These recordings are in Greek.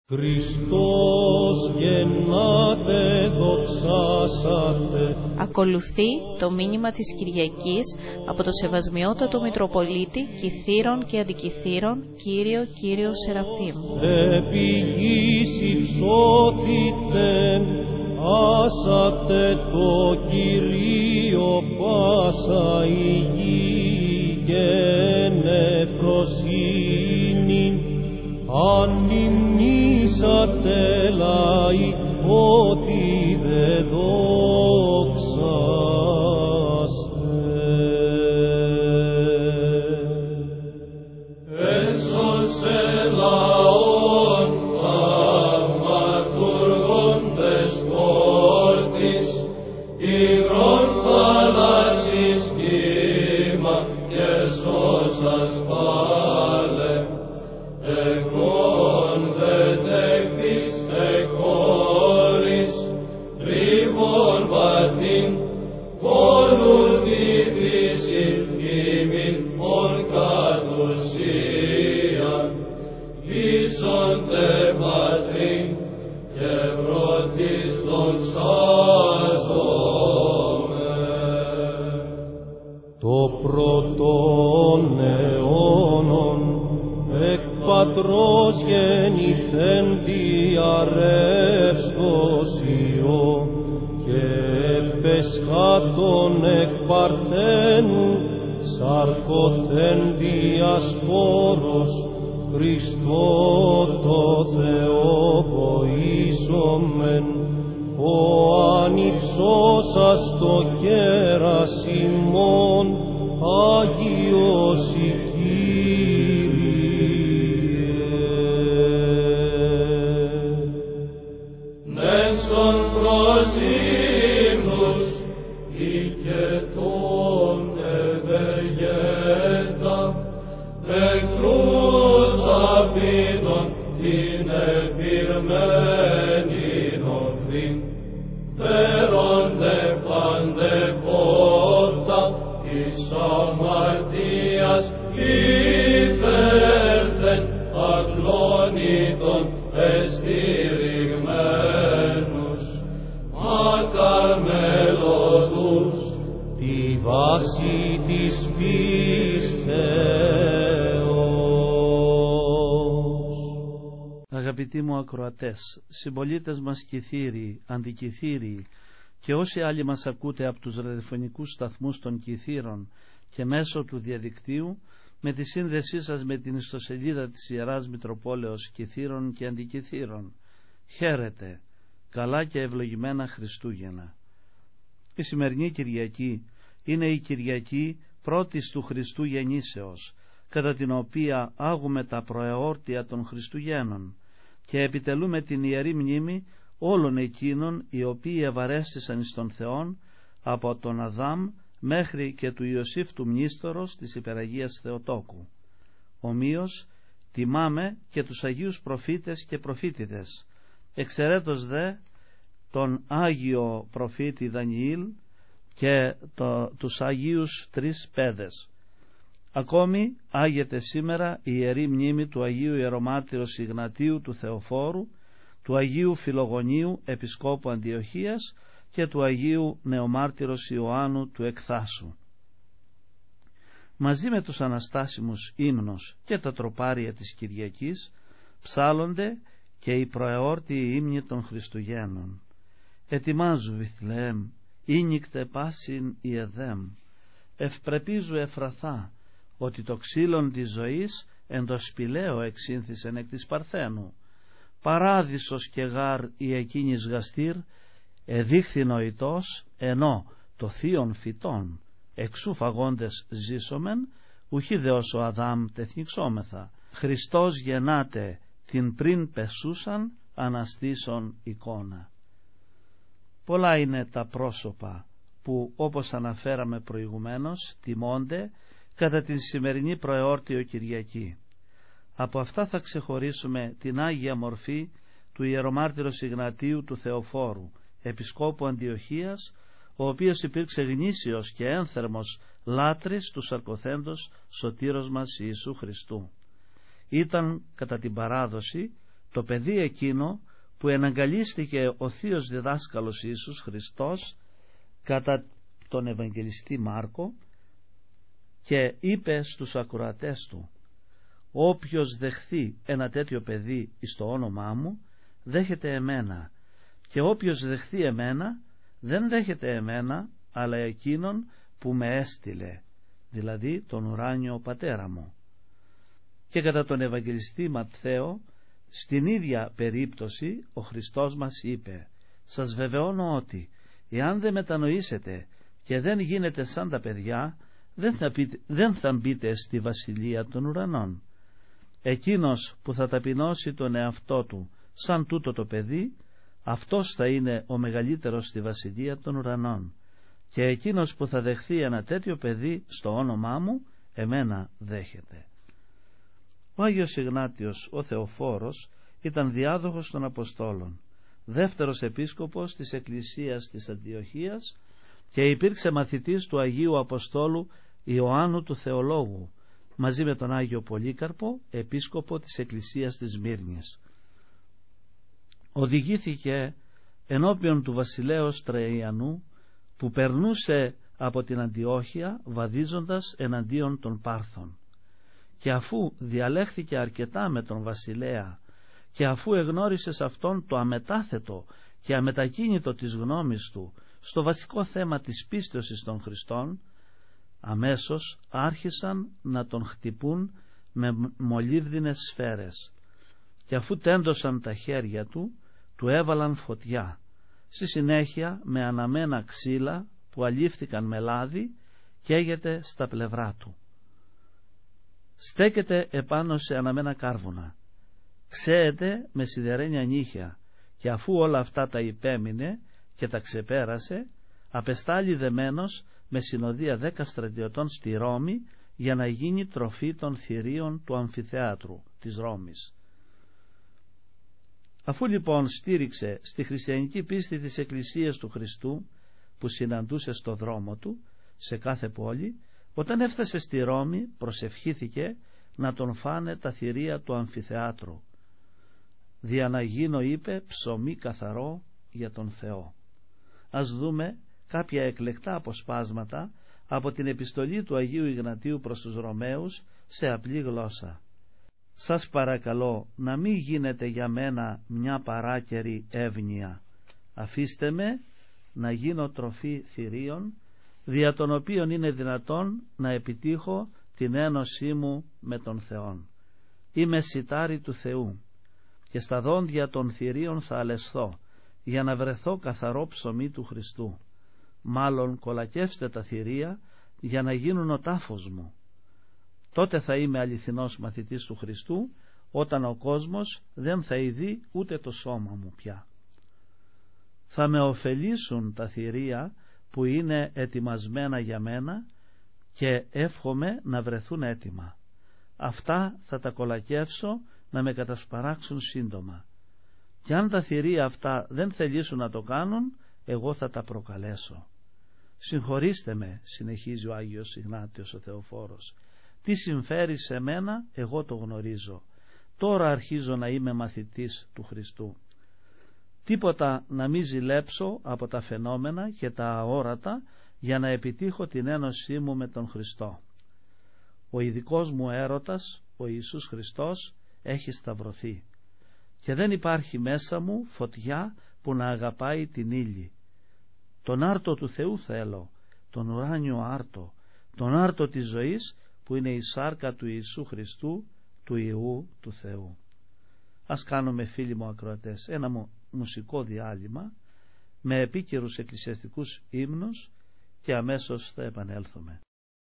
Χριστός γεννάτε, δοξάσατε. Ακολουθεί το μήνυμα της Κυριακής από το Σεβασμιότατο Μητροπολίτη Κιθήρων και Αντικιθήρων, Κύριο Σεραφείμ. Επί γης υψώθητε, άσατε το Κυρίο πάσα η γη και νεφροσύνη, ανυμνήσατε λαοί ότι δε δόξαστε. Έσωσε λαόν θαυματουργών δεσπόρτης, υγρών θαλάσσης κύμα και σώσας πάλε. Εκόν δετέχθης εκχώρης, τρίγων βαθύν, όλουν νηθήσιν ημιν ον κατουσίαν, ίσοντε πατρίν και πρώτης δοξάζομαι. Το πρώτον αιώνων εκ πατρός γεννηθέν διαρρεύστος Υιό και πεσχάτων εκ παρθένου σαρκωθέν διασπόρος Χριστό το Θεό βοήσομεν, ο ανυψώσας το κέρας ημών Άγιος η Αγαπητοί μου ακροατές, συμπολίτες μας Κιθήριοι, Αντικιθήριοι και όσοι άλλοι μας ακούτε από τους ραδιοφωνικούς σταθμούς των Κιθήρων και μέσω του διαδικτύου, με τη σύνδεσή σας με την ιστοσελίδα της Ιεράς Μητροπόλεως Κιθήρων και Αντικιθήρων, χαίρετε, καλά και ευλογημένα Χριστούγεννα. Η σημερινή Κυριακή είναι η Κυριακή πρώτης του Χριστού γεννήσεως, κατά την οποία άγουμε τα προεόρτια των Χριστουγέννων και επιτελούμε την ιερή μνήμη όλων εκείνων οι οποίοι ευαρέστησαν εις τον Θεόν από τον Αδάμ μέχρι και του Ιωσήφ του Μνήστορος της Υπεραγίας Θεοτόκου. Ομοίως τιμάμε και τους Αγίους προφήτες και προφήτητες, εξαιρέτως δε τον Άγιο προφήτη Δανιήλ και τους Αγίους τρεις Πέδες. Ακόμη άγεται σήμερα η ιερή μνήμη του Αγίου Ιερομάρτυρος Ιγνατίου του Θεοφόρου, του Αγίου Φιλογονίου Επισκόπου Αντιοχίας και του Αγίου Νεομάρτυρος Ιωάννου του Εκθάσου. Μαζί με τους αναστάσιμους ύμνους και τα τροπάρια της Κυριακής ψάλλονται και οι προεόρτιοι ύμνοι των Χριστουγέννων. Ετοιμάζου Βιθλεέμ, ήνικτε πάσιν Ιεδέμ, ευπρεπίζου Εφραθά, ότι το ξύλον της ζωής εν το σπηλαίο εξήνθησεν εκ της Παρθένου. Παράδεισος και γάρ η εκείνης γαστήρ, εδείχθη νοητός, ενώ το θείον φυτών, εξού φαγόντες ζήσομεν, ουχή δε ως ο Αδάμ τεθνιξόμεθα. Χριστός γεννάται την πριν πεσούσαν αναστήσον εικόνα. Πολλά είναι τα πρόσωπα που, όπως αναφέραμε προηγουμένως, τιμώνται κατά την σημερινή προεόρτιο Κυριακή. Από αυτά θα ξεχωρίσουμε την Άγια Μορφή του Ιερομάρτυρος Ιγνατίου του Θεοφόρου, Επισκόπου Αντιοχίας, ο οποίος υπήρξε γνήσιος και ένθερμος λάτρης του σαρκωθέντος σωτήρος μας Ιησού Χριστού. Ήταν κατά την παράδοση το παιδί εκείνο που εναγκαλίστηκε ο θείος διδάσκαλος Ιησούς Χριστός κατά τον Ευαγγελιστή Μάρκο και είπε στους ακροατές του: όποιος δεχθεί ένα τέτοιο παιδί εις το όνομά μου, δέχεται εμένα, και όποιος δεχθεί εμένα, δεν δέχεται εμένα, αλλά εκείνον που με έστειλε, δηλαδή τον ουράνιο πατέρα μου. Και κατά τον Ευαγγελιστή Ματθαίο, στην ίδια περίπτωση, ο Χριστός μας είπε: σας βεβαιώνω ότι εάν δεν μετανοήσετε και δεν γίνετε σαν τα παιδιά, δεν θα μπείτε στη βασιλεία των ουρανών. Εκείνος που θα ταπεινώσει τον εαυτό του σαν τούτο το παιδί, αυτός θα είναι ο μεγαλύτερος στη βασιλεία των ουρανών, και εκείνος που θα δεχθεί ένα τέτοιο παιδί στο όνομά μου, εμένα δέχεται. Ο Άγιος Ιγνάτιος ο Θεοφόρος ήταν διάδοχος των Αποστόλων, δεύτερος επίσκοπος της Εκκλησίας της Αντιοχίας και υπήρξε μαθητής του Αγίου Αποστόλου Ιωάννου του Θεολόγου, μαζί με τον Άγιο Πολύκαρπο, επίσκοπο της Εκκλησίας της Μύρνης. Οδηγήθηκε ενώπιον του βασιλέως Τραϊανού, που περνούσε από την Αντιόχεια βαδίζοντας εναντίον των Πάρθων, και αφού διαλέχθηκε αρκετά με τον βασιλέα και αφού εγνώρισε σε αυτόν το αμετάθετο και αμετακίνητο της γνώμης του στο βασικό θέμα της πίστεως των Χριστών, αμέσως άρχισαν να τον χτυπούν με μολύβδινες σφαίρες, και αφού τέντωσαν τα χέρια του, του έβαλαν φωτιά, στη συνέχεια με αναμένα ξύλα που αλήφθηκαν με λάδι καίγεται στα πλευρά του. Στέκεται επάνω σε αναμένα κάρβουνα, ξέεται με σιδερένια νύχια, και αφού όλα αυτά τα υπέμεινε και τα ξεπέρασε, απεστάλλει δεμένος με συνοδεία 10 στρατιωτών στη Ρώμη για να γίνει τροφή των θηρίων του αμφιθεάτρου της Ρώμης. Αφού λοιπόν στήριξε στη χριστιανική πίστη της Εκκλησίας του Χριστού που συναντούσε στο δρόμο του σε κάθε πόλη, όταν έφτασε στη Ρώμη προσευχήθηκε να τον φάνε τα θηρία του αμφιθεάτρου. «Δια να γίνω», είπε, «ψωμί καθαρό για τον Θεό». Ας δούμε κάποια εκλεκτά αποσπάσματα από την επιστολή του Αγίου Ιγνατίου προς τους Ρωμαίους σε απλή γλώσσα. «Σας παρακαλώ να μην γίνετε για μένα μια παράκαιρη εύνοια. Αφήστε με να γίνω τροφή θηρίων, δια των οποίων είναι δυνατόν να επιτύχω την ένωσή μου με τον Θεόν. Είμαι σιτάρι του Θεού και στα δόντια των θηρίων θα αλεσθώ, για να βρεθώ καθαρό ψωμί του Χριστού. Μάλλον κολακεύστε τα θηρία για να γίνουν ο τάφος μου. Τότε θα είμαι αληθινός μαθητής του Χριστού, όταν ο κόσμος δεν θα ειδεί ούτε το σώμα μου πια. Θα με ωφελήσουν τα θηρία που είναι ετοιμασμένα για μένα και εύχομαι να βρεθούν έτοιμα. Αυτά θα τα κολακεύσω να με κατασπαράξουν σύντομα. Και αν τα θηρία αυτά δεν θελήσουν να το κάνουν, εγώ θα τα προκαλέσω. Συγχωρήστε με», συνεχίζει ο Άγιος Ιγνάτιος ο Θεοφόρος, «τι συμφέρει σε μένα εγώ το γνωρίζω. Τώρα αρχίζω να είμαι μαθητής του Χριστού. Τίποτα να μην ζηλέψω από τα φαινόμενα και τα αόρατα για να επιτύχω την ένωσή μου με τον Χριστό. Ο ειδικός μου έρωτας, ο Ιησούς Χριστός, έχει σταυρωθεί και δεν υπάρχει μέσα μου φωτιά που να αγαπάει την ύλη. Τον άρτο του Θεού θέλω, τον ουράνιο άρτο, τον άρτο της ζωής που είναι η σάρκα του Ιησού Χριστού, του Υιού του Θεού». Ας κάνουμε, φίλοι μου ακροατές, ένα μουσικό διάλειμμα με επίκαιρους εκκλησιαστικούς ύμνους και αμέσως θα επανέλθουμε.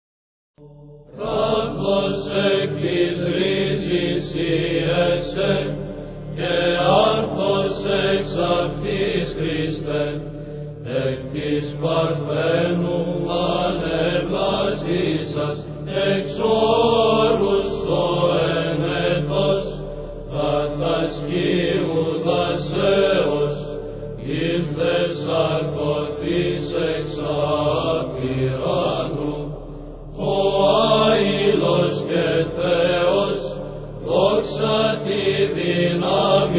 Ράβος εκ ρίζης ιεσέ και άρθος εξ αυτής Χριστέ, εκ της Παρθένου ανεβάζησας εξ όρους ο ενετός, κατά σκύου δασέως ήλθες αρκωθείς εξ απειράνου, ο άειλος και Θεός, δόξα τη δύναμη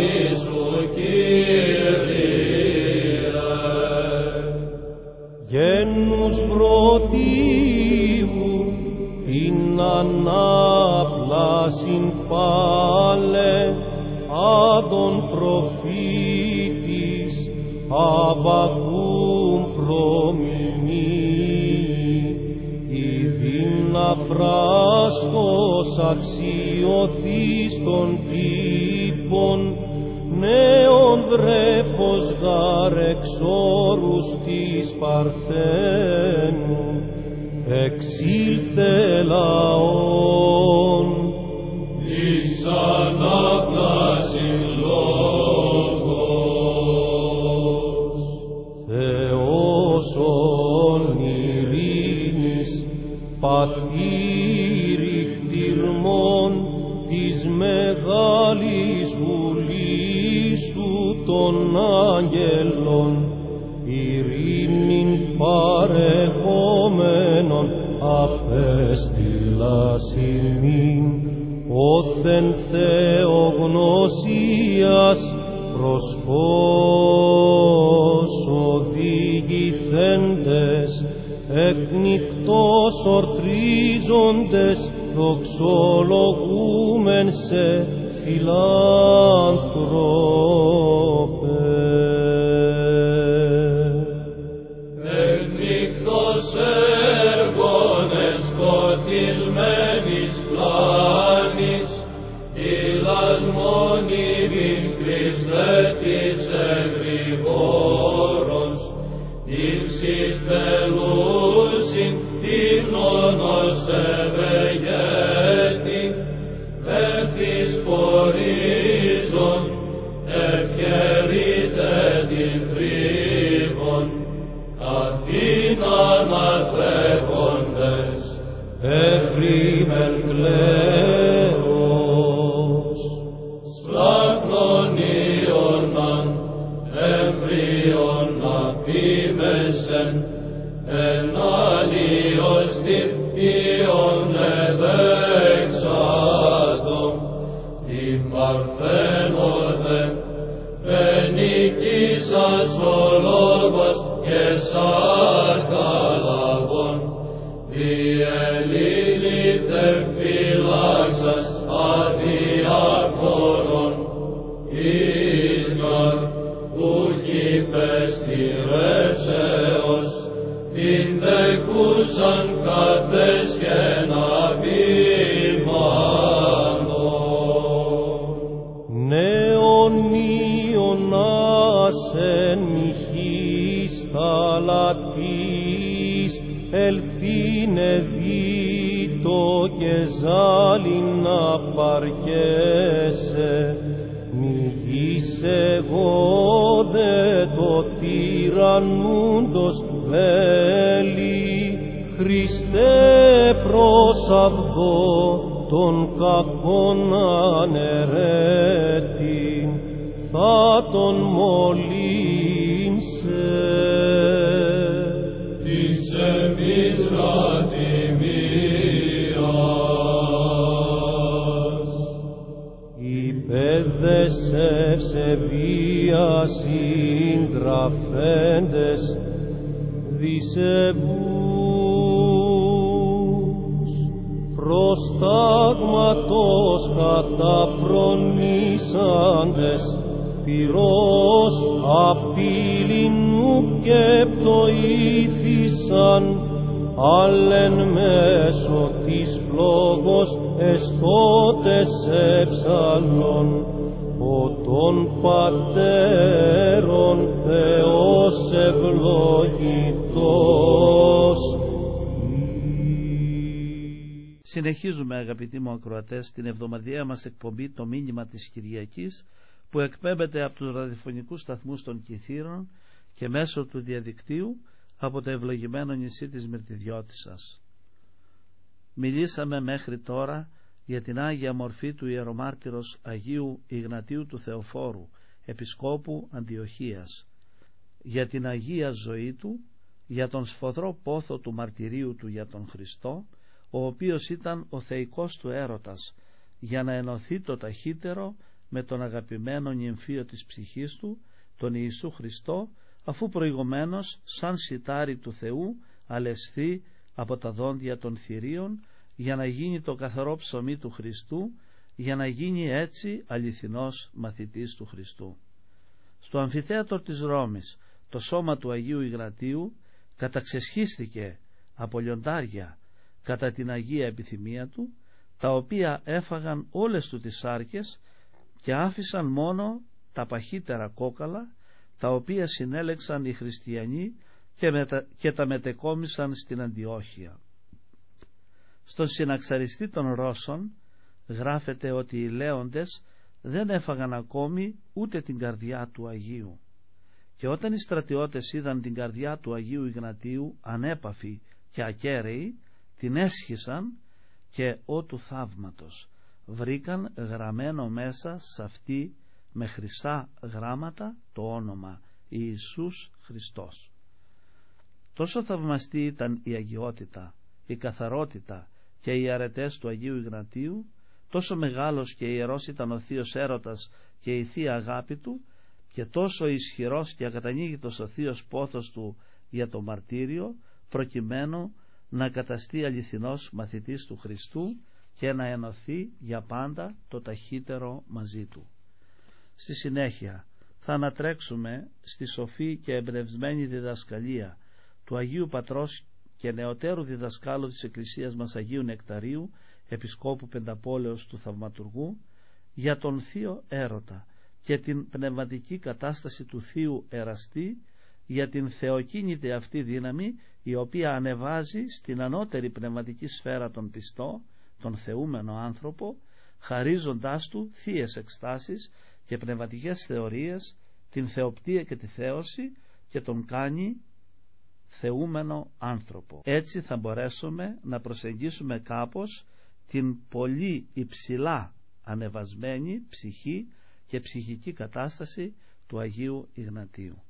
τον προφήτης Αβακούμ προμηνύει, ειδήν αφράστος αξιωθείς των τύπων, νέον βρέφος γαρ εξόρους της Παρθένου, εξήλθε λαόν εις ανάπλαση λόγος. Θεός ον ειρήνης, πατήρι κτηρμών της μεγάλης βουλής σου των άγγελων, ειρήνην παρεχόμενον απέστειλας ημίν, όθεν θεογνωσίας προς φως οδηγηθέντες, εκνικτός ορθρίζοντες, δοξολογούμεν σε φιλάνθρωπε. Εκνικτός έργων εσκοτισμένης πλάνης, ηλασμόν ημίν Χριστέ της εγρηγόρος, υψητελούσιν ύμνον ως ευεγέτη, ευθύς πορίζον, ευχαιρείτε την θρύβον, καθήν ανατρέχοντες, Εχρήμεν κλαίος, σπλάκνον Ιωναν, εμβρίον απίμεσεν, εν άλλιος την Ιων εδέξατο, την Παρθένοδε, ενικήσας ο λόγος και σαρκαλαβών, διελήληθε φυλάξας αδιάφορον, ίσγαρ ούχι πεστηρεύσεως, την τεκούσαν κατέσχεν απειμάνων. νέον Ιωνάς εν μοιχής θαλατής, ελθίνε δίτο και ζάλιν να παρκέσαι, μηγείς εγώ δε το τυραννούντος βέλη, Χριστέ προσαβδώ τον κακόν αναιρέτη, θα τον μολύνσε. Της εμείς λατιμίας, Οι παιδες ευσεβίας συγγραφέντες δισεβούς, προστάγματος καταφρονήσαντες, πυρός απειληνού και πτωήθησαν, άλλεν μέσω της φλόγος εστώτες εψαλών, ο των πατέρων Θεός ευλογητός. Συνεχίζουμε, αγαπητοί μου ακροατές, την εβδομαδιαία μας εκπομπή «Το μήνυμα της Κυριακής», που εκπέμπεται από τους ραδιοφωνικούς σταθμούς των Κιθήρων και μέσω του διαδικτύου από το ευλογημένο νησί της Μυρτιδιώτισσας. Μιλήσαμε μέχρι τώρα για την Άγια Μορφή του ιερομάρτυρος Αγίου Ιγνατίου του Θεοφόρου, Επισκόπου Αντιοχίας, για την Αγία ζωή του, για τον σφοδρό πόθο του μαρτυρίου του για τον Χριστό, ο οποίος ήταν ο θεϊκός του έρωτας, για να ενωθεί το ταχύτερο με τον αγαπημένο νυμφίο της ψυχής του, τον Ιησού Χριστό, αφού προηγουμένως σαν σιτάρι του Θεού αλεσθεί από τα δόντια των θηρίων, για να γίνει το καθαρό ψωμί του Χριστού, για να γίνει έτσι αληθινός μαθητής του Χριστού. Στο αμφιθέατρο της Ρώμης το σώμα του Αγίου Ιγνατίου καταξεσχίστηκε από λιοντάρια κατά την Αγία επιθυμία του, τα οποία έφαγαν όλες του τις σάρκες και άφησαν μόνο τα παχύτερα κόκαλα, τα οποία συνέλεξαν οι χριστιανοί και τα μετεκόμισαν στην Αντιόχεια. Στον συναξαριστή των Ρώσων γράφεται ότι οι λέοντες δεν έφαγαν ακόμη ούτε την καρδιά του Αγίου, και όταν οι στρατιώτες είδαν την καρδιά του Αγίου Ιγνατίου ανέπαφη και ακέραιη, την έσχισαν και του θαύματος βρήκαν γραμμένο μέσα σε αυτή με χρυσά γράμματα το όνομα Ιησούς Χριστός. Τόσο θαυμαστή ήταν η αγιότητα, η καθαρότητα και οι αρετές του Αγίου Ιγνατίου, τόσο μεγάλος και ιερός ήταν ο θείος έρωτας και η θεία αγάπη του, και τόσο ισχυρός και ακατανοίγητος ο θείος πόθος του για το μαρτύριο, προκειμένου να καταστεί αληθινός μαθητής του Χριστού και να ενωθεί για πάντα το ταχύτερο μαζί του. Στη συνέχεια θα ανατρέξουμε στη σοφή και εμπνευσμένη διδασκαλία του Αγίου Πατρός και νεωτέρου διδασκάλου της Εκκλησίας μας Αγίου Νεκταρίου, Επισκόπου Πενταπόλεως του Θαυματουργού, για τον θείο έρωτα και την πνευματική κατάσταση του θείου εραστή, για την θεοκίνητη αυτή δύναμη η οποία ανεβάζει στην ανώτερη πνευματική σφαίρα τον πιστό, τον θεούμενο άνθρωπο, χαρίζοντάς του θείες εκστάσεις και πνευματικές θεωρίες, την θεοπτία και τη θέωση, και τον κάνει θεούμενο άνθρωπο. Έτσι θα μπορέσουμε να προσεγγίσουμε κάπως την πολύ υψηλά ανεβασμένη ψυχή και ψυχική κατάσταση του Αγίου Ιγνατίου.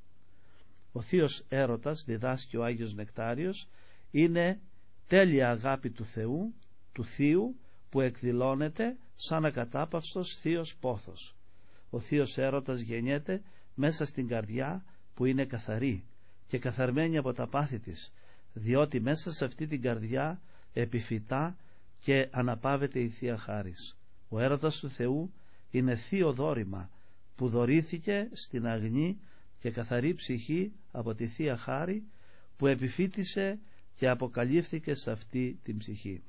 Ο θείος έρωτας, διδάσκει ο Άγιος Νεκτάριος, είναι τέλεια αγάπη του Θεού, του Θείου, που εκδηλώνεται σαν ακατάπαυστος θείος πόθος. Ο θείος έρωτας γεννιέται μέσα στην καρδιά που είναι καθαρή και καθαρμένη από τα πάθη της, διότι μέσα σε αυτή την καρδιά επιφυτά και αναπαύεται η Θεία Χάρις. Ο έρωτας του Θεού είναι θείο δώρημα που δωρήθηκε στην αγνή και καθαρή ψυχή από τη Θεία Χάρη, που επιφύτησε και αποκαλύφθηκε σε αυτή την ψυχή.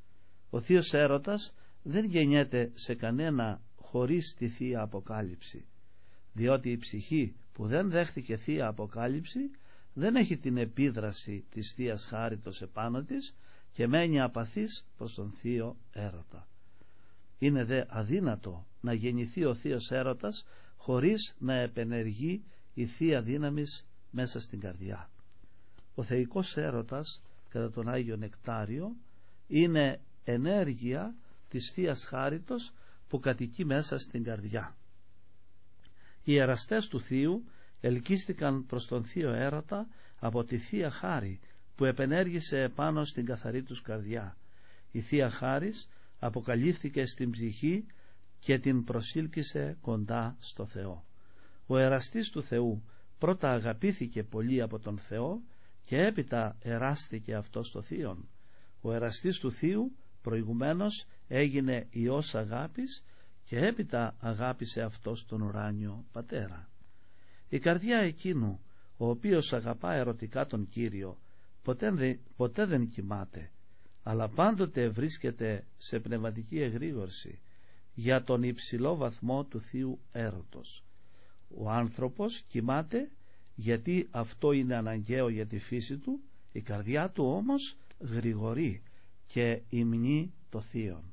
Ο θείος έρωτας δεν γεννιέται σε κανένα χωρίς τη Θεία Αποκάλυψη, διότι η ψυχή που δεν δέχτηκε Θεία Αποκάλυψη δεν έχει την επίδραση της Θείας Χάριτος επάνω της και μένει απαθής προς τον θείο έρωτα. Είναι δε αδύνατο να γεννηθεί ο θείος έρωτας χωρίς να επενεργεί η Θεία Δύναμης μέσα στην καρδιά. Ο θεϊκός έρωτας, κατά τον Άγιο Νεκτάριο, είναι ενέργεια της Θείας Χάριτος που κατοικεί μέσα στην καρδιά. Οι εραστές του Θείου ελκύστηκαν προς τον θείο έρωτα από τη Θεία Χάρη που επενέργησε επάνω στην καθαρή τους καρδιά. Η Θεία Χάρις αποκαλύφθηκε στην ψυχή και την προσήλκησε κοντά στο Θεό. Ο εραστής του Θεού πρώτα αγαπήθηκε πολύ από τον Θεό και έπειτα εράστηκε αυτό στο Θείον. Ο εραστής του Θείου προηγουμένως έγινε Υιός αγάπης και έπειτα αγάπησε αυτός τον ουράνιο Πατέρα. Η καρδιά εκείνου ο οποίος αγαπά ερωτικά τον Κύριο ποτέ δεν κοιμάται, αλλά πάντοτε βρίσκεται σε πνευματική εγρήγορση για τον υψηλό βαθμό του θείου έρωτος. Ο άνθρωπος κοιμάται γιατί αυτό είναι αναγκαίο για τη φύση του, η καρδιά του όμως γρηγορεί και υμνεί το θείον.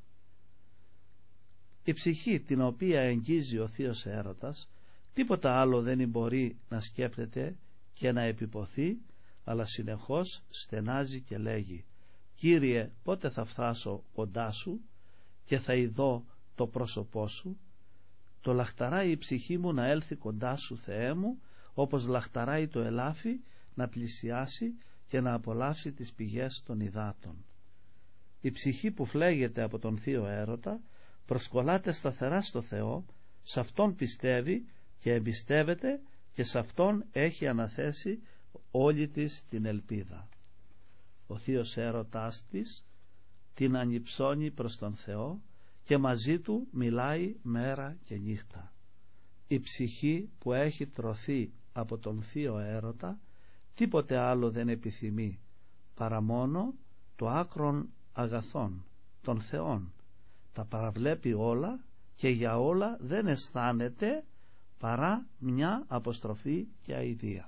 Η ψυχή την οποία εγγίζει ο θείος έρωτας τίποτα άλλο δεν μπορεί να σκέπτεται και να επιποθεί, αλλά συνεχώς στενάζει και λέγει: Κύριε, πότε θα φτάσω κοντά σου και θα ειδώ το πρόσωπό σου? Το λαχταράει η ψυχή μου να έλθει κοντά σου, Θεέ μου, όπως λαχταράει το ελάφι να πλησιάσει και να απολαύσει τις πηγές των υδάτων. Η ψυχή που φλέγεται από τον θείο έρωτα προσκολάται σταθερά στο Θεό, σε Αυτόν πιστεύει και εμπιστεύεται και σε Αυτόν έχει αναθέσει όλη της την ελπίδα. Ο θείος έρωτάς της την ανυψώνει προς τον Θεό και μαζί του μιλάει μέρα και νύχτα. Η ψυχή που έχει τρωθεί από τον θείο έρωτα τίποτε άλλο δεν επιθυμεί παρά μόνο το άκρον αγαθών των θεών. Τα παραβλέπει όλα και για όλα δεν αισθάνεται παρά μια αποστροφή και αηδία.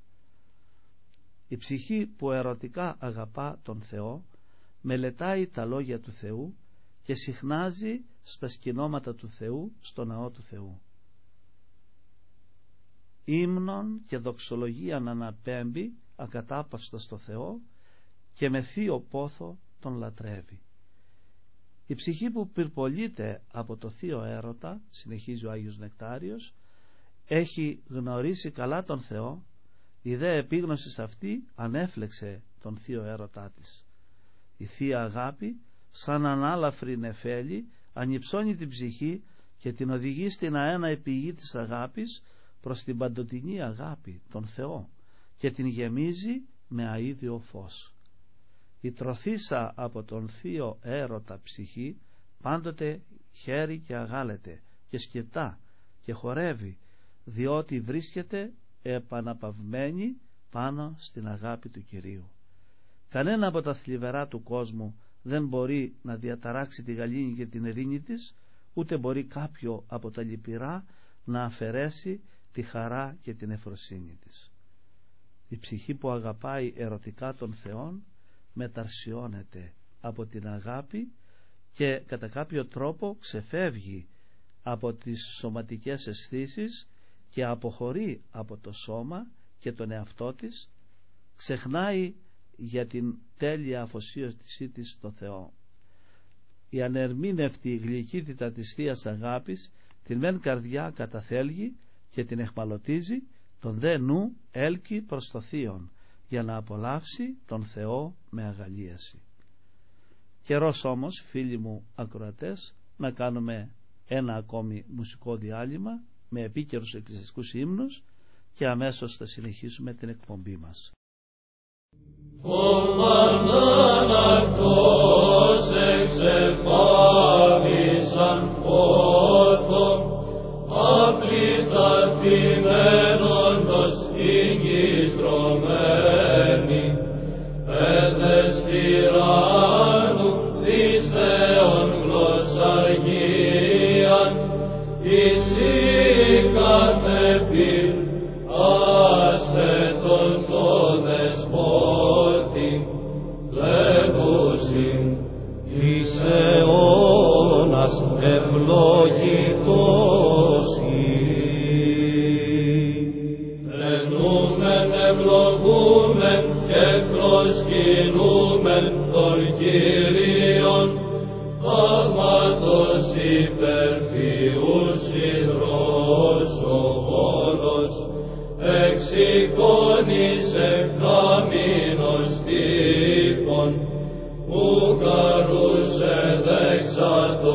Η ψυχή που ερωτικά αγαπά τον Θεό μελετάει τα λόγια του Θεού και συχνάζει στα σκηνώματα του Θεού στο ναό του Θεού. Ύμνων και δοξολογίαν αναπέμπει ακατάπαυστα στο Θεό και με θείο πόθο τον λατρεύει. Η ψυχή που πυρπολείται από το θείο έρωτα, συνεχίζει ο Άγιος Νεκτάριος, έχει γνωρίσει καλά τον Θεό, η δε επίγνωσης αυτή ανέφλεξε τον θείο έρωτά της. Η θεία αγάπη σαν ανάλαφρη νεφέλη ανυψώνει την ψυχή και την οδηγεί στην αέναη πηγή της αγάπης προς την παντοτινή αγάπη, τον Θεό, και την γεμίζει με αίδιο φως. Η τρωθήσα από τον θείο έρωτα ψυχή πάντοτε χαίρει και αγάλεται και σκετά και χορεύει, διότι βρίσκεται επαναπαυμένη πάνω στην αγάπη του Κυρίου. Κανένα από τα θλιβερά του κόσμου δεν μπορεί να διαταράξει τη γαλήνη και την ειρήνη της, ούτε μπορεί κάποιο από τα λυπηρά να αφαιρέσει τη χαρά και την ευφροσύνη της. Η ψυχή που αγαπάει ερωτικά τον Θεόν μεταρσιώνεται από την αγάπη και κατά κάποιο τρόπο ξεφεύγει από τις σωματικές αισθήσεις και αποχωρεί από το σώμα και τον εαυτό της, ξεχνάει για την τέλεια αφοσίωσή της στο Θεό. Η ανερμήνευτη γλυκύτητα της Θείας Αγάπης την μεν καρδιά καταθέλγει και την εχμαλωτίζει, τον δε νου έλκει προς το Θείον για να απολαύσει τον Θεό με αγαλίαση. Καιρός όμως, φίλοι μου ακροατές, να κάνουμε ένα ακόμη μουσικό διάλειμμα με επίκαιρους εκκλησιαστικούς ύμνους και αμέσως θα συνεχίσουμε την εκπομπή μας. Κομμανάνακτος εξεφάβησαν πόθο απληταθημένοντος εγκιστρωμένοι παιδες τυράννου εις Θεόν γλωσσαργίαν εις η κάθε πυρ άσπετον το δεσπότη λέγουσιν εις αιώνας ευλογητός Ενούμεν ευλογούμεν και προσκυνούμεν τον Κύριον θαύματος υπερφυούς υδρός ο πόνος εξεικόνισε καμίνος τύπων που καρούσε δεξάτο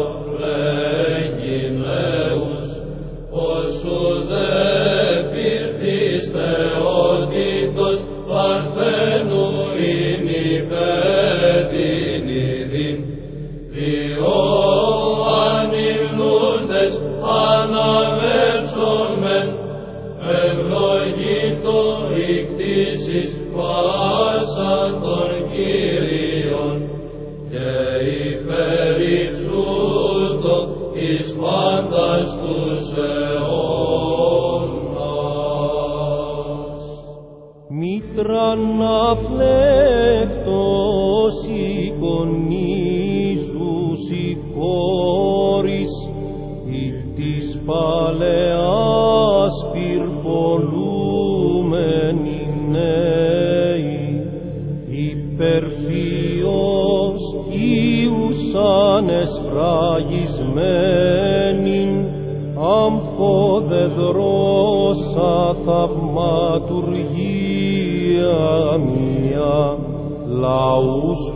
φλεγινέους όσου δε πυρτής θεότητος παρθένου είναι υπέδυνηδην διό ανυμνούντες αναβέρσομεν ευλογήτω ικτήσεις πάσα των Κύριων και υπερυψούτο εις πάντας τους αιώνας. Μήτραν αφλέκτος εικονίζους η κόρης ή της παλαιάς πυρπολούμενοι νέοι υπερφυός Ιουσάν εσφραγισμένην αμφοδεδρώσα θαυματουργία μία λαούς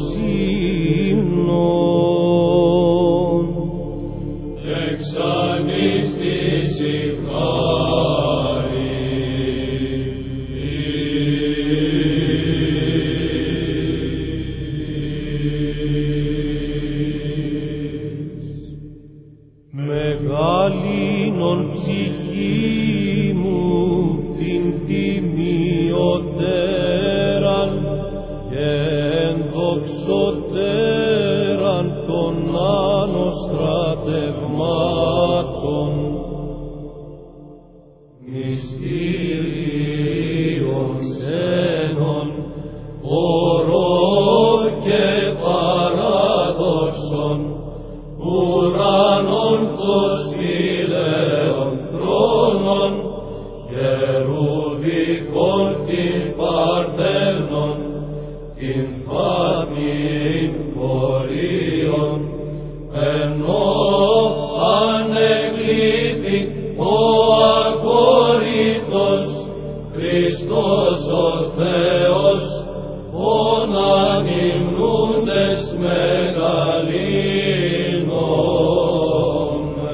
προσύμνων. Εξανίστηση χάρη μυστήριον ξένων, ορό και παράδοξον, ουρανών των σπηλαίων θρόνων, χερουβικών την παρθένων, την φάτνην χωρίων, ενώ ανεκλήθη ο ακόριτος Χριστός ο Θεός, ον ανυμνούντες μεγαλύνομαι.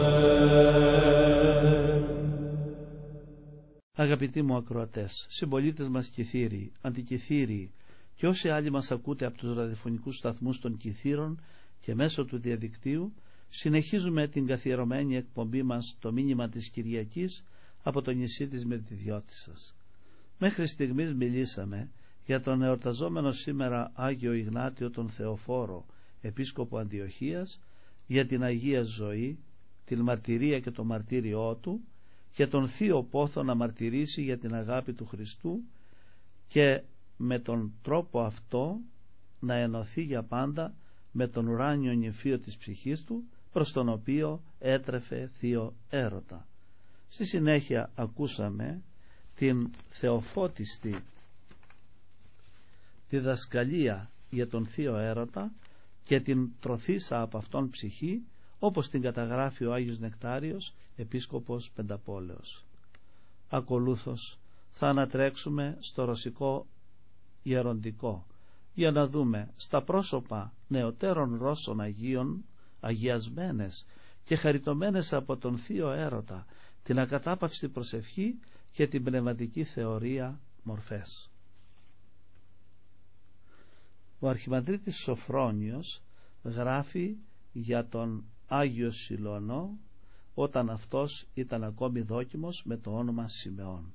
Αγαπητοί μου ακροατές, συμπολίτες μας Κιθύριοι, αντικιθύριοι και όσοι άλλοι μας ακούτε από τους ραδιοφωνικούς σταθμούς των Κιθύρων και μέσω του διαδικτύου, συνεχίζουμε την καθιερωμένη εκπομπή μας, το μήνυμα της Κυριακής, από το νησί της Μυρτιδιώτισσας σας. Μέχρι στιγμής μιλήσαμε για τον εορταζόμενο σήμερα Άγιο Ιγνάτιο τον Θεοφόρο, επίσκοπο Αντιοχίας, για την Αγία Ζωή, την μαρτυρία και το μαρτύριό του, για τον Θείο Πόθο να μαρτυρήσει για την αγάπη του Χριστού και με τον τρόπο αυτό να ενωθεί για πάντα με τον ουράνιο νηφίο της ψυχής του, προς τον οποίο έτρεφε θείο έρωτα. Στη συνέχεια ακούσαμε την θεοφώτιστη διδασκαλία για τον θείο έρωτα και την τροθήσα από αυτόν ψυχή, όπως την καταγράφει ο Άγιος Νεκτάριος, επίσκοπος Πενταπόλεως. Ακολούθως θα ανατρέξουμε στο ρωσικό ιεροντικό για να δούμε στα πρόσωπα νεωτέρων Ρώσων Αγίων, αγιασμένες και χαριτωμένες από τον θείο έρωτα, την ακατάπαυστη προσευχή και την πνευματική θεωρία μορφές. Ο Αρχιμανδρίτης Σοφρόνιος γράφει για τον Άγιο Σιλωνό όταν αυτός ήταν ακόμη δόκιμος με το όνομα Σιμεών.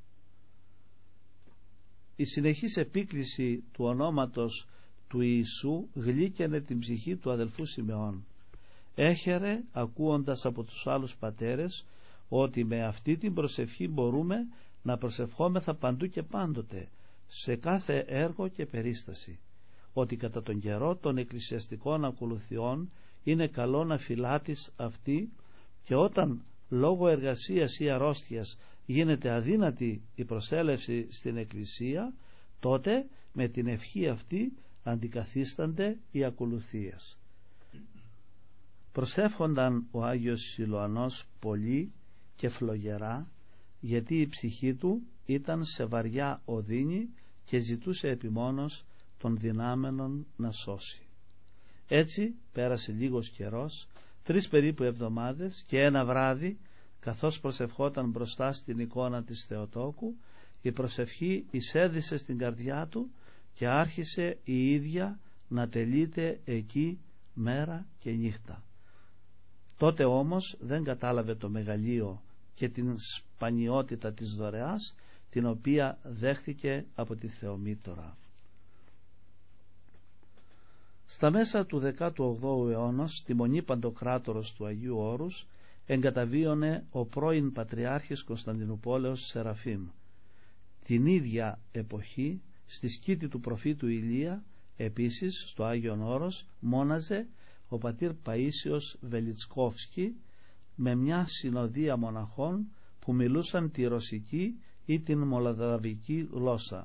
Η συνεχής επίκληση του ονόματος του Ιησού γλύκαινε την ψυχή του αδελφού Σιμεών. Έχερε ακούοντας από τους άλλους πατέρες ότι με αυτή την προσευχή μπορούμε να προσευχόμεθα παντού και πάντοτε, σε κάθε έργο και περίσταση, ότι κατά τον καιρό των εκκλησιαστικών ακολουθιών είναι καλό να φυλάτεις αυτή, και όταν λόγω εργασίας ή αρρώστιας γίνεται αδύνατη η προσέλευση στην εκκλησία, τότε με την ευχή αυτή αντικαθίστανται οι ακολουθίες. Προσεύχονταν ο Άγιος Σιλωανός πολύ και φλογερά, γιατί η ψυχή του ήταν σε βαριά οδύνη και ζητούσε επιμόνως των δυνάμενων να σώσει. Έτσι πέρασε λίγος καιρός, 3 περίπου εβδομάδες, και ένα βράδυ, καθώς προσευχόταν μπροστά στην εικόνα της Θεοτόκου, η προσευχή εισέδησε στην καρδιά του και άρχισε η ίδια να τελείται εκεί μέρα και νύχτα. Τότε όμως δεν κατάλαβε το μεγαλείο και την σπανιότητα της δωρεάς, την οποία δέχθηκε από τη Θεομήτωρα. Στα μέσα του 18ου αιώνα, στη Μονή Παντοκράτορος του Αγίου Όρους, εγκαταβίωνε ο πρώην Πατριάρχης Κωνσταντινουπόλεως Σεραφείμ. Την ίδια εποχή, στη σκήτη του προφήτου Ηλία, επίσης στο Άγιον Όρος, μόναζε ο πατήρ Παΐσιος Βελιτσκόφσκι με μια συνοδεία μοναχών που μιλούσαν τη ρωσική ή την μολδαβική γλώσσα.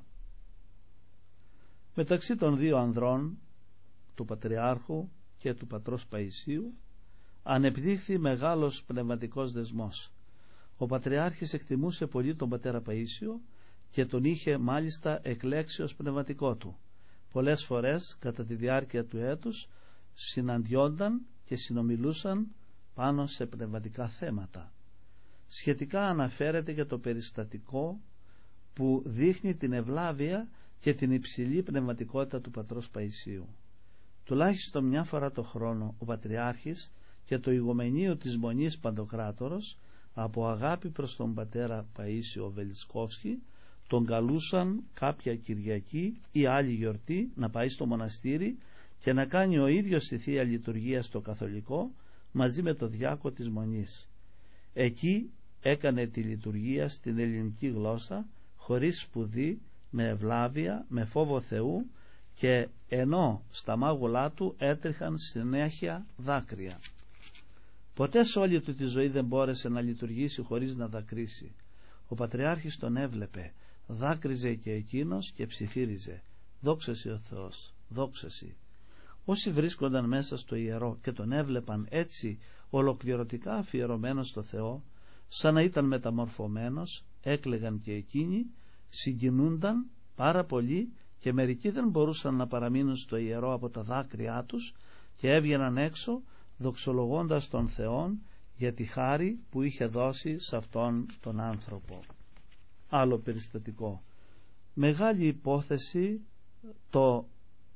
Μεταξύ των δύο ανδρών, του Πατριάρχου και του πατρός Παΐσιου, ανεπιδείχθη μεγάλος πνευματικός δεσμός. Ο Πατριάρχης εκτιμούσε πολύ τον πατέρα Παΐσιο και τον είχε μάλιστα εκλέξει ως πνευματικό του. Πολλές φορές κατά τη διάρκεια του έτους συναντιόνταν και συνομιλούσαν πάνω σε πνευματικά θέματα. Σχετικά αναφέρεται για το περιστατικό που δείχνει την ευλάβεια και την υψηλή πνευματικότητα του πατρός Παΐσιου. Τουλάχιστον μια φορά το χρόνο ο Πατριάρχης και το ηγομενείο της Μονής Παντοκράτορος, από αγάπη προς τον πατέρα Παΐσιο Βελιτσκόφσκι, τον καλούσαν κάποια Κυριακή ή άλλη γιορτή να πάει στο μοναστήρι και να κάνει ο ίδιος τη Θεία Λειτουργία στο Καθολικό μαζί με το διάκο της Μονής. Εκεί έκανε τη λειτουργία στην ελληνική γλώσσα χωρίς σπουδή, με ευλάβεια, με φόβο Θεού, και ενώ στα μάγουλά του έτριχαν συνέχεια δάκρυα. Ποτέ σε όλη του τη ζωή δεν μπόρεσε να λειτουργήσει χωρίς να δακρύσει. Ο Πατριάρχης τον έβλεπε, δάκρυζε και εκείνος και ψιθύριζε: «Δόξα σοι ο Θεός, δόξα σοι». Όσοι βρίσκονταν μέσα στο ιερό και τον έβλεπαν έτσι ολοκληρωτικά αφιερωμένο στο Θεό, σαν να ήταν μεταμορφωμένος, έκλαιγαν και εκείνοι, συγκινούνταν πάρα πολύ, και μερικοί δεν μπορούσαν να παραμείνουν στο ιερό από τα δάκρυά τους και έβγαιναν έξω δοξολογώντας τον Θεόν για τη χάρη που είχε δώσει σε αυτόν τον άνθρωπο. Άλλο περιστατικό. Μεγάλη υπόθεση το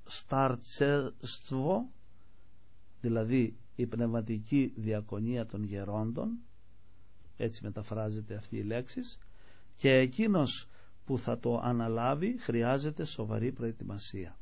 στάρτσεσβο, δηλαδή η πνευματική διακονία των γερόντων, έτσι μεταφράζεται αυτή η λέξη, και εκείνος που θα το αναλάβει χρειάζεται σοβαρή προετοιμασία.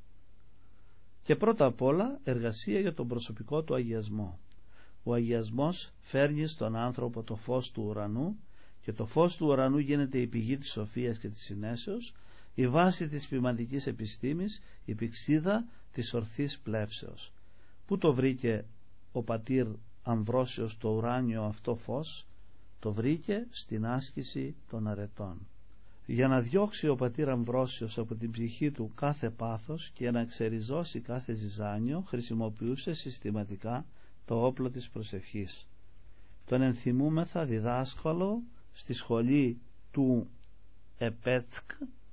Και πρώτα απ' όλα εργασία για τον προσωπικό του αγιασμό. Ο αγιασμός φέρνει στον άνθρωπο το φως του ουρανού, και το φως του ουρανού γίνεται η πηγή της σοφίας και της συνέσεως, η βάση της ποιηματικής επιστήμης, η πηξίδα της ορθής πλεύσεως. Πού το βρήκε ο πατήρ Αμβρόσιος το ουράνιο αυτό φως? Το βρήκε στην άσκηση των αρετών. Για να διώξει ο πατήρ Αμβρόσιος από την ψυχή του κάθε πάθος και να ξεριζώσει κάθε ζυζάνιο, χρησιμοποιούσε συστηματικά το όπλο της προσευχής. Τον ενθυμούμεθα διδάσκαλο στη σχολή του Επέτσκ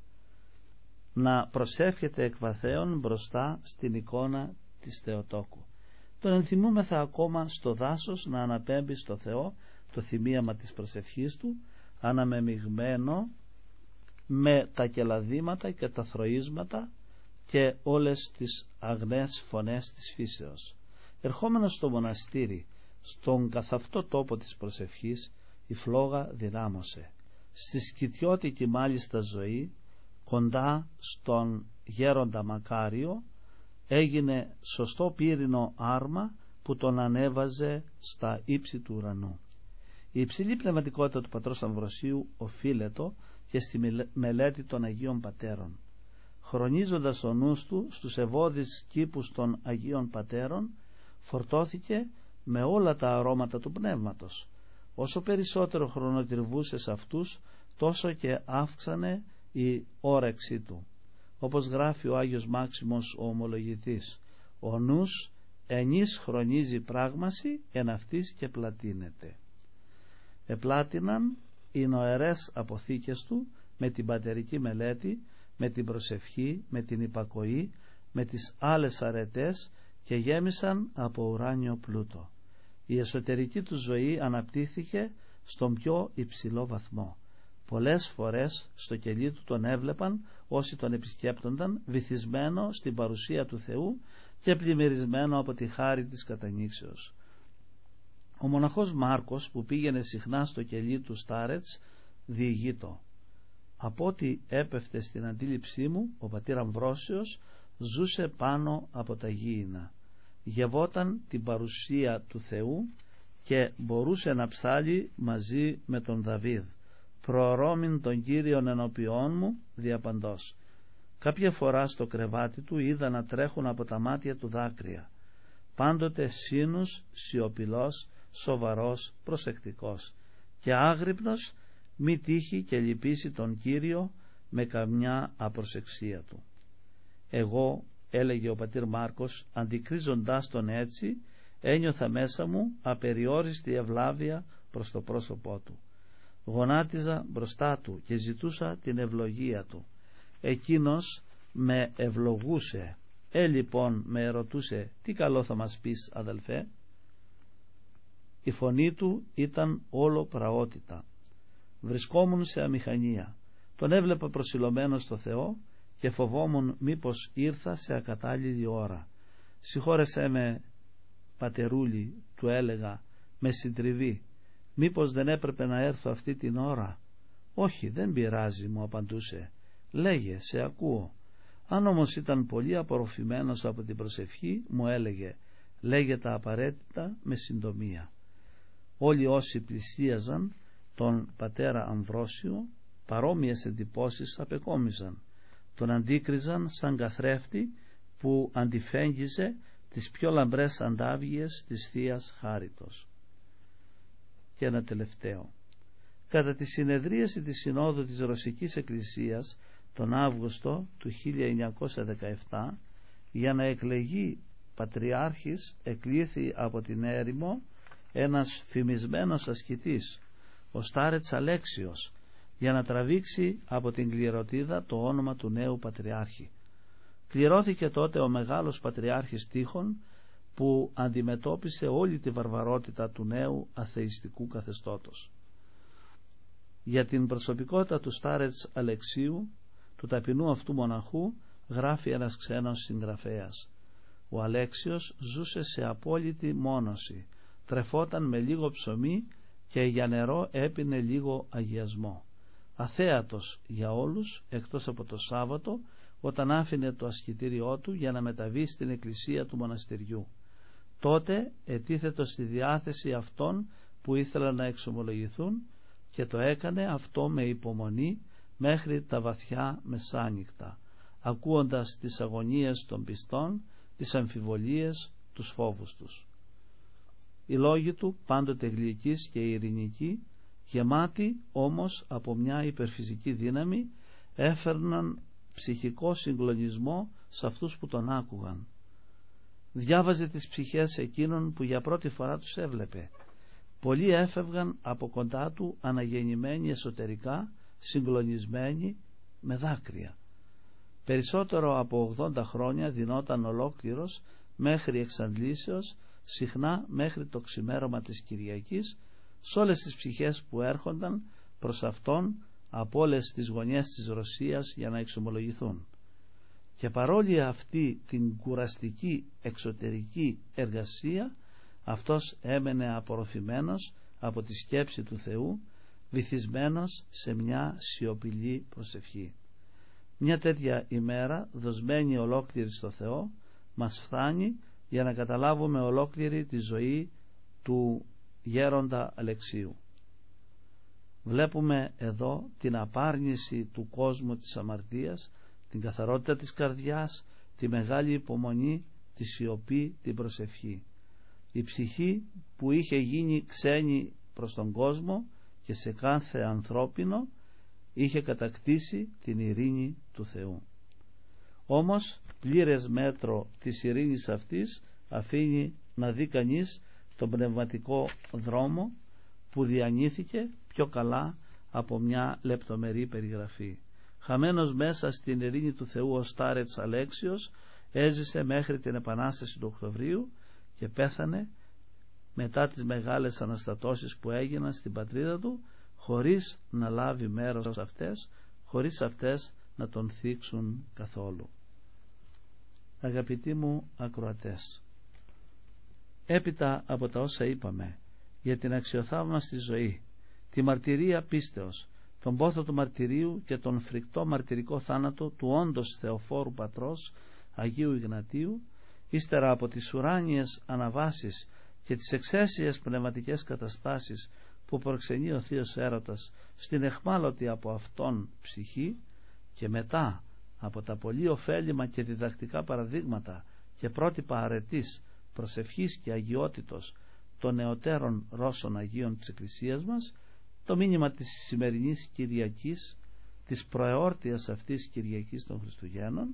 να προσεύχεται εκ βαθέων μπροστά στην εικόνα της Θεοτόκου. Τον ενθυμούμεθα ακόμα στο δάσος να αναπέμπει στο Θεό το θυμίαμα της προσευχής του, αναμεμειγμένο με τα κελαδίματα και τα θροίσματα και όλες τις αγνές φωνές της φύσεως. Ερχόμενος στο μοναστήρι, στον καθ' αυτό τόπο της προσευχής, η φλόγα δυνάμωσε. Στη σκητιώτικη μάλιστα ζωή, κοντά στον γέροντα Μακάριο, έγινε σωστό πύρινο άρμα που τον ανέβαζε στα ύψη του ουρανού. Η υψηλή πνευματικότητα του πατρός Αμβροσίου οφείλεται και στη μελέτη των Αγίων Πατέρων. Χρονίζοντας ο νους του στους ευώδεις κήπους των Αγίων Πατέρων, φορτώθηκε με όλα τα αρώματα του πνεύματος. Όσο περισσότερο χρονοτριβούσε σε αυτούς, τόσο και αύξανε η όρεξή του. Όπως γράφει ο Άγιος Μάξιμος ο ομολογητής, ο νους ενής χρονίζει πράγμαση, εν αυτής και πλατείνεται. Επλάτηναν οι νοερές αποθήκες του με την πατερική μελέτη, με την προσευχή, με την υπακοή, με τις άλλες αρετές, και γέμισαν από ουράνιο πλούτο. Η εσωτερική του ζωή αναπτύχθηκε στον πιο υψηλό βαθμό. Πολλές φορές στο κελί του τον έβλεπαν όσοι τον επισκέπτονταν, βυθισμένο στην παρουσία του Θεού και πλημμυρισμένο από τη χάρη της κατανοίξεως. Ο μοναχός Μάρκος, που πήγαινε συχνά στο κελί του Στάρετς, διηγείτο: «Από ό,τι έπεφτε στην αντίληψή μου, ο πατήρ Αμβρόσιος ζούσε πάνω από τα γήινα. Γευόταν την παρουσία του Θεού και μπορούσε να ψάλει μαζί με τον Δαβίδ: «Προορώμην τον Κύριον ενώπιόν μου διαπαντός». Κάποια φορά στο κρεβάτι του είδα να τρέχουν από τα μάτια του δάκρυα. Πάντοτε σύνους, σιωπηλός, σοβαρός, προσεκτικός και άγρυπνος, μη τύχει και λυπήσει τον Κύριο με καμιά απροσεξία του. Εγώ, έλεγε ο πατήρ Μάρκος, αντικρίζοντάς τον έτσι, ένιωθα μέσα μου απεριόριστη ευλάβεια προς το πρόσωπό του. Γονάτιζα μπροστά του και ζητούσα την ευλογία του. Εκείνος με ευλογούσε. Λοιπόν με ερωτούσε: «Τι καλό θα μας πεις, αδελφέ?» Η φωνή του ήταν όλο πραότητα. Βρισκόμουν σε αμηχανία. Τον έβλεπα προσιλωμένο στο Θεό και φοβόμουν μήπως ήρθα σε ακατάλληλη ώρα. «Συγχώρεσέ με, πατερούλη», του έλεγα με συντριβή. «Μήπως δεν έπρεπε να έρθω αυτή την ώρα?» «Όχι, δεν πειράζει», μου απαντούσε. «Λέγε, σε ακούω». Αν όμως ήταν πολύ απορροφημένος από την προσευχή, μου έλεγε: «Λέγε τα απαραίτητα με συντομία». Όλοι όσοι πλησίαζαν τον πατέρα Αμβρόσιο, παρόμοιες εντυπώσεις απεκόμιζαν. Τον αντίκριζαν σαν καθρέφτη που αντιφέγγιζε τις πιο λαμπρές αντάβιες της Θείας Χάριτος. Και ένα τελευταίο. Κατά τη συνεδρίαση της Συνόδου της Ρωσικής Εκκλησίας τον Αύγουστο του 1917, για να εκλεγεί πατριάρχης εκλήθη από την έρημο ένας φημισμένος ασκητής, ο Στάρετς Αλέξιος, για να τραβήξει από την κληροτίδα το όνομα του νέου πατριάρχη. Κληρώθηκε τότε ο μεγάλος πατριάρχης Τύχων, που αντιμετώπισε όλη τη βαρβαρότητα του νέου αθεϊστικού καθεστώτος. Για την προσωπικότητα του Στάρετς Αλεξίου, του ταπεινού αυτού μοναχού, γράφει ένας ξένος συγγραφέας. Ο Αλέξιος ζούσε σε απόλυτη μόνωση, τρεφόταν με λίγο ψωμί και για νερό έπινε λίγο αγιασμό. Αθέατος για όλους, εκτός από το Σάββατο, όταν άφηνε το ασκητήριό του για να μεταβεί στην εκκλησία του μοναστηριού. Τότε ετίθετο στη διάθεση αυτών που ήθελαν να εξομολογηθούν και το έκανε αυτό με υπομονή μέχρι τα βαθιά μεσάνυχτα, ακούοντας τις αγωνίες των πιστών, τις αμφιβολίες, τους φόβους τους. Οι λόγοι του, πάντοτε γλυκείς και ειρηνικοί, γεμάτοι όμως από μια υπερφυσική δύναμη, έφερναν ψυχικό συγκλονισμό σε αυτούς που τον άκουγαν. Διάβαζε τις ψυχές εκείνων που για πρώτη φορά τους έβλεπε. Πολλοί έφευγαν από κοντά του αναγεννημένοι εσωτερικά, συγκλονισμένοι με δάκρυα. Περισσότερο από 80 χρόνια δινόταν ολόκληρος μέχρι εξαντλήσεως, συχνά μέχρι το ξημέρωμα της Κυριακής, σε όλες τις ψυχές που έρχονταν προς αυτόν από όλες τις γωνιές της Ρωσίας για να εξομολογηθούν. Και παρόλη αυτή την κουραστική εξωτερική εργασία, αυτός έμενε απορροφημένος από τη σκέψη του Θεού, βυθισμένος σε μια σιωπηλή προσευχή. Μια τέτοια ημέρα, δοσμένη ολόκληρη στο Θεό, μας φτάνει για να καταλάβουμε ολόκληρη τη ζωή του γέροντα Αλεξίου. Βλέπουμε εδώ την απάρνηση του κόσμου της αμαρτίας, την καθαρότητα της καρδιάς, τη μεγάλη υπομονή, τη σιωπή, την προσευχή. Η ψυχή που είχε γίνει ξένη προς τον κόσμο και σε κάθε ανθρώπινο είχε κατακτήσει την ειρήνη του Θεού. Όμως πλήρες μέτρο της ειρήνης αυτής αφήνει να δει κανείς τον πνευματικό δρόμο που διανύθηκε πιο καλά από μια λεπτομερή περιγραφή. Χαμένος μέσα στην ειρήνη του Θεού, ο Στάρετς Αλέξιος έζησε μέχρι την Επανάσταση του Οκτωβρίου και πέθανε μετά τις μεγάλες αναστατώσεις που έγιναν στην πατρίδα του, χωρίς να λάβει μέρος σε αυτές, χωρίς αυτές να τον θίξουν καθόλου. Αγαπητοί μου ακροατές, έπειτα από τα όσα είπαμε για την αξιοθαύμαστη ζωή, τη μαρτυρία πίστεως, τον πόθο του μαρτυρίου και τον φρικτό μαρτυρικό θάνατο του όντως Θεοφόρου Πατρός Αγίου Ιγνατίου, ύστερα από τις ουράνιες αναβάσεις και τις εξαίσιες πνευματικές καταστάσεις που προξενεί ο Θείος Έρωτας στην εχμάλωτη από αυτόν ψυχή, και μετά από τα πολύ ωφέλιμα και διδακτικά παραδείγματα και πρότυπα αρετής, προσευχής και αγιότητος των νεωτέρων Ρώσων Αγίων της Εκκλησίας μας, το μήνυμα της σημερινής Κυριακής, της προεόρτιας αυτής Κυριακής των Χριστουγέννων,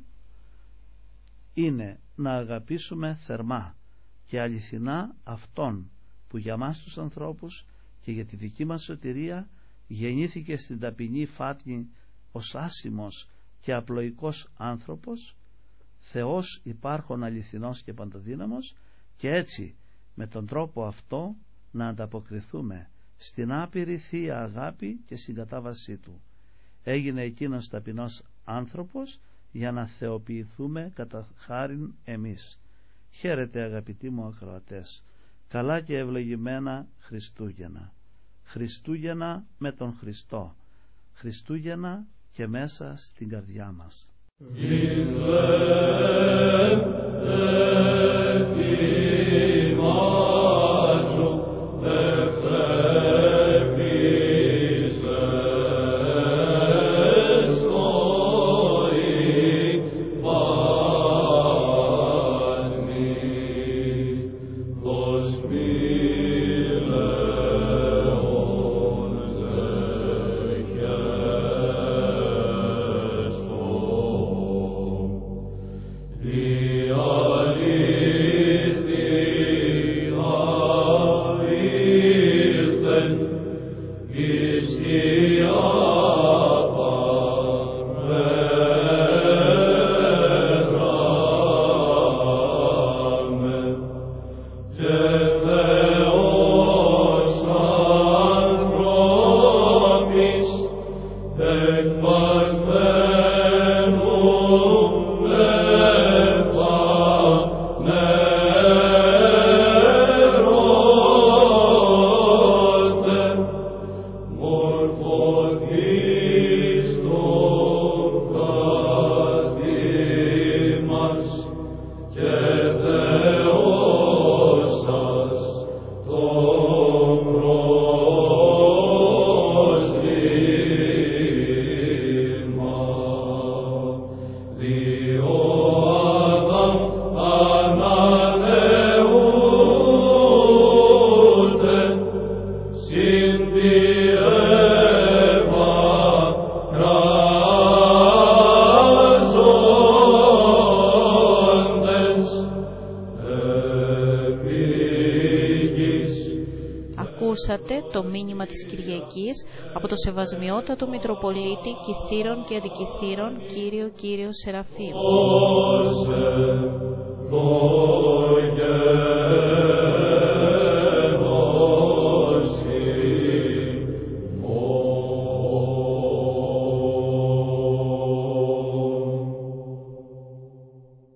είναι να αγαπήσουμε θερμά και αληθινά Αυτόν που για μας τους ανθρώπους και για τη δική μας σωτηρία γεννήθηκε στην ταπεινή φάτνη ως άσημος και απλοϊκός άνθρωπος, Θεός υπάρχον αληθινός και παντοδύναμος, και έτσι με τον τρόπο αυτό να ανταποκριθούμε στην άπειρη θεία αγάπη και συγκατάβασή Του. Έγινε εκείνος ταπεινός άνθρωπος για να θεοποιηθούμε κατά χάριν εμείς. Χαίρετε αγαπητοί μου ακροατές, καλά και ευλογημένα Χριστούγεννα. Χριστούγεννα με τον Χριστό, Χριστούγεννα και μέσα στην καρδιά μας. Ετοιμάσου, εχθρεπή Ακούσατε το μήνυμα της Κυριακής από το Σεβασμιότατο Μητροπολίτη Κιθήρων και Αντικιθήρων Κύριο Κύριο Σεραφείμ.